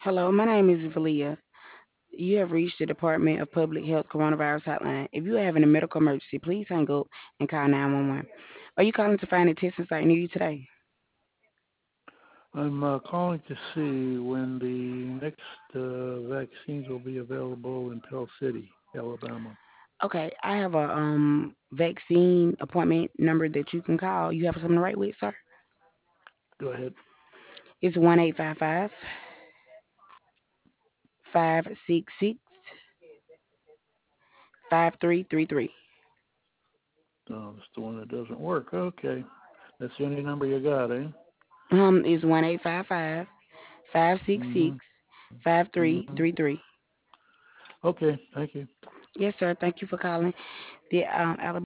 Hello, my name is Valia. You have reached the Department of Public Health Coronavirus Hotline. If you are having a medical emergency, please hang up and call 911. Are you calling to find a testing site near you today? I'm calling to see when the next vaccines will be available in Pell City, Alabama. Okay, I have a vaccine appointment number that you can call. You have something to write with, sir? Go ahead. It's 1-855 566 5333. It's the one that doesn't work. Okay. That's the only number you got, eh? It's 1-855 566 Mm-hmm. Mm-hmm. 5333. Okay. Thank you. Yes, sir. Thank you for calling the Alabama